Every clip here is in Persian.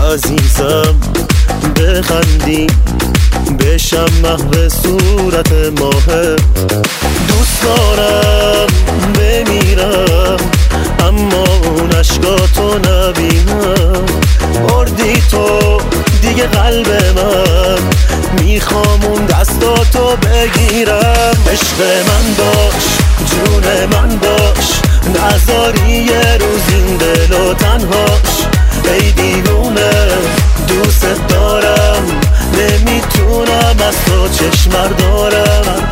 عزیزم بخندی بشم محو صورت ماه. دوست دارم بمیرم اما اون عشقاتو نبینم. بردی تو دیگه قلب من، میخوام اون دستاتو بگیرم. عشق من باش، جون من باش، نذاری یه روز این دلو تنهاش. ای دیوونه دوست دارم، نمیتونم از تو چشم دارم.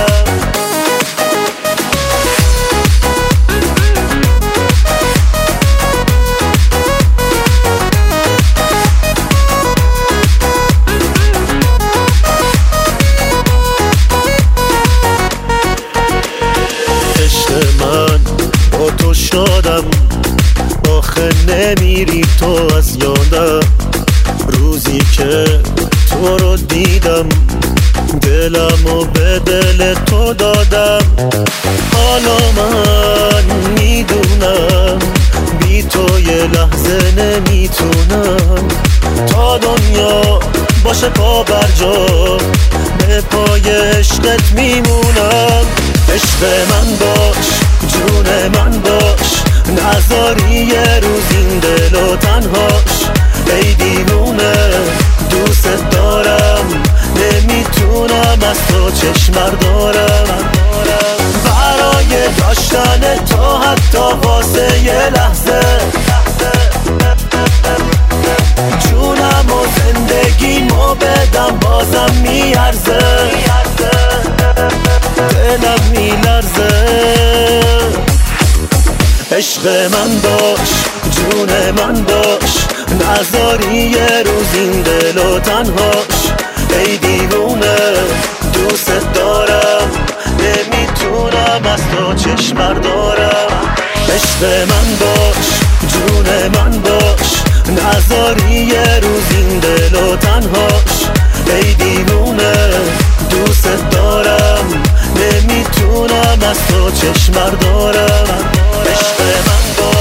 من با تو شادم، آخه نمیری تو از یادم. روزی که تو رو دیدم دلمو به دل تو دادم. حالا من میدونم بی تو یه لحظه نمیتونم. تا دنیا باشه پا بر جا، به پای عشقت میمونم. عشق من باش، جون من باش، نذاری یه روز این دلو تنهاش. ای دیوونه دوست دارم، نمیتونم از تو چشم دارم. برای داشتن تو حتی واسه یه لحظه جونم و زندگیمو بدم بازم میارزه. دلم میلرزه. عشق من باش، جون من باش، نذاری یه روز این دلو تنهاش. ای دیوونه دوست دارم، نمیتونم از تو چشم دارم. عشق من باش، جون من باش، نذاری یه روز این دلو تنهاش. ای دیوونه دوست دارم، نمیتونم از تو چشم دارم. عشق من باش.